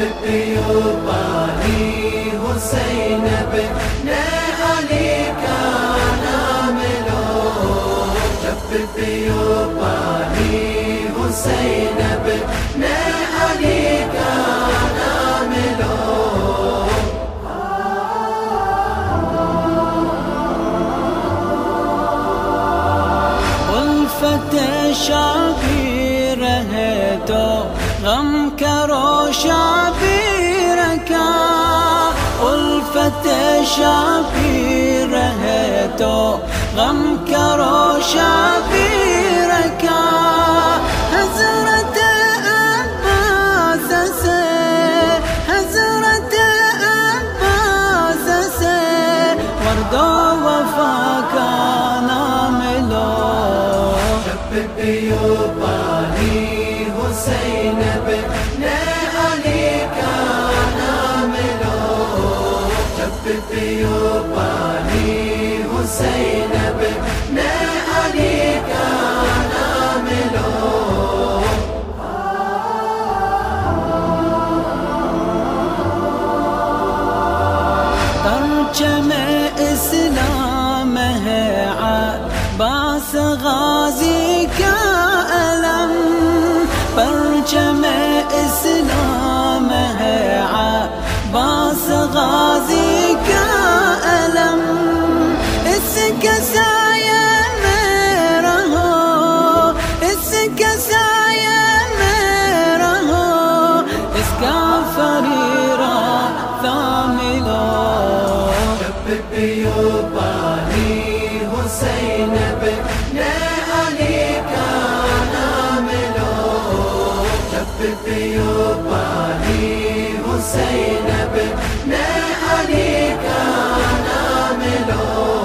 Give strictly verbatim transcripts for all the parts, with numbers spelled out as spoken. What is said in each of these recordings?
पियो पानी हुसैन बिन अली का नाम लो। जब पियो पानी हुसैन बिन अली का नाम लो। उल्फत शाबीर है तो गम करो शाबीर का। उल्फत शाबीर है तो गम करो शाबीर का। हज़रत अब्बास से हज़रत अब्बास से वर्दो वफा का नाम लो। जब पियो पानी हुसैन बिन अली का नाम लो। जब पियो पानी हुसैन बिन अली का नाम लो। परचम इस्लाम है अब्बास गाजी का अलम। परचम इस्लाम है अब्बास गाजी का अलम। इसके साये में रहो, इसके साये में रहो, इसका फरीरा थाम लो। जब पियो पानी हुसैन बिन अली का नाम लो। जब पियो पानी हुसैन बिन अली का नाम लो।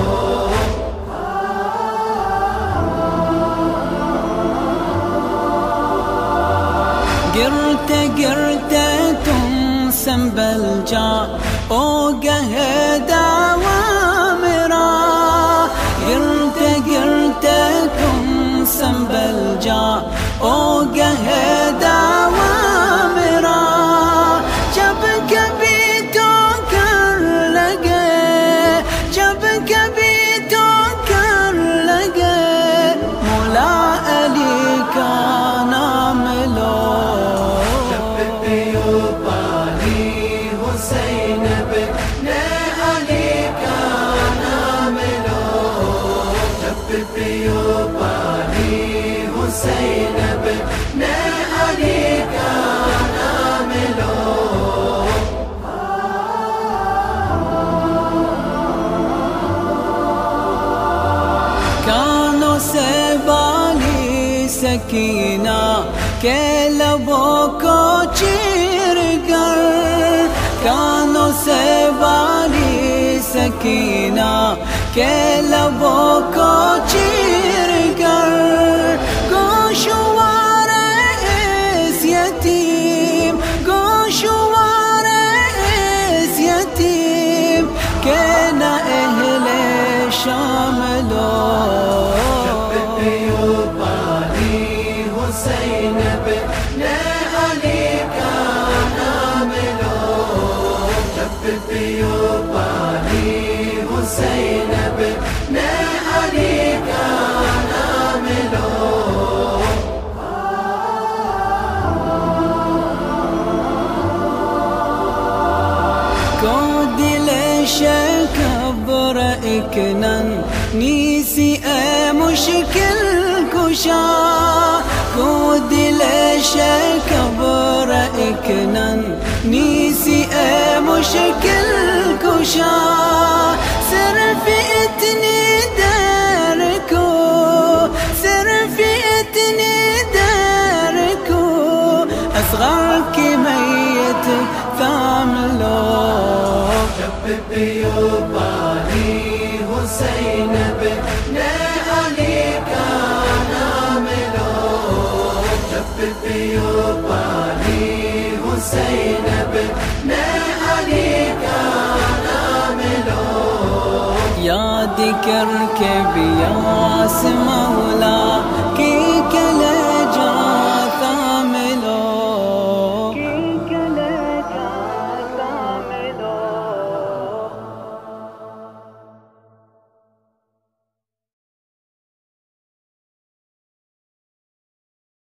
गिरते गिरते तुम संभल जा ओ गहे दावा मेरा। गिरते गिरते तुम संभल जा ओ गहे दावा मेरा। जब कभी तो कर लगे, जब कभी तो कर लगे, मौला अली का नाम लो। जब पियो पानी हुसैन बिन अली का नाम लो। जब पियो पानी हुसैन बिन अली का नाम लो। कानों से बाली सकीना के लबों को चीर कर। कानों से बाली सकीना के लबों को चीर कर। गोशवार इस यतीम, गोशवार इस यतीम के न अहले शाम लो। जब पियो पानी हुसैन बिन अली का नाम लो। जब पियो पानी हुसैन बिन अली का नाम लो। को दिल शकबर एक नन्ही सी ए मुश्किल कुशा। को दिल शकबर एक नन्ही सी ए मुश्किल कुशा। सिर्फ इतनी देर को, सिर्फ इतनी देर को असग़र की मैयत थाम लो। जब पियो पानी हुसैन बिन अली का नाम लो। जब पियो पानी हुसैन बिन अली का नाम लो। याद करके बियास मौला की